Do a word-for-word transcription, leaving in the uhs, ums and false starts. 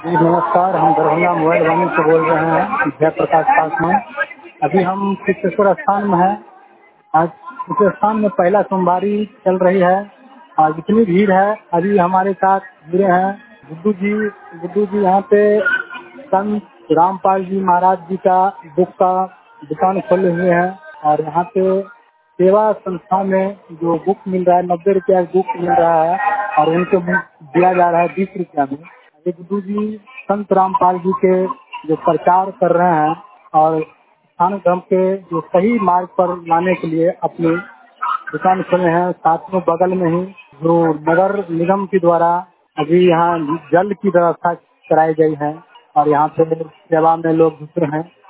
जी नमस्कार, हम दरभंगा मोबाइल वाणी से बोल रहे हैं, जयप्रकाश पासवान। अभी हम सिद्धेश्वर स्थान में हैं। आज सिद्धेश्वर स्थान में पहला सोमवारी चल रही है। आज इतनी भीड़ है। अभी हमारे साथ जुड़े हैं गुड्डू जी। गुड्डू जी यहाँ पे संत रामपाल जी महाराज जी का बुक का दुकान खोले हुए हैं और यहाँ पे सेवा संस्था में जो बुक मिल रहा है, नब्बे रुपया बुक मिल रहा है और उनको दिया जा रहा है बीस रुपया में। अभी गुड्डू जी संत रामपाल जी के जो प्रचार कर रहे हैं और स्थान धर्म के जो सही मार्ग पर लाने के लिए अपनी दुकान खोले हैं। साथ में बगल में ही जो नगर निगम के द्वारा अभी यहाँ जल की व्यवस्था कराई गई है और यहाँ पे सेवा में लोग जुटे हैं।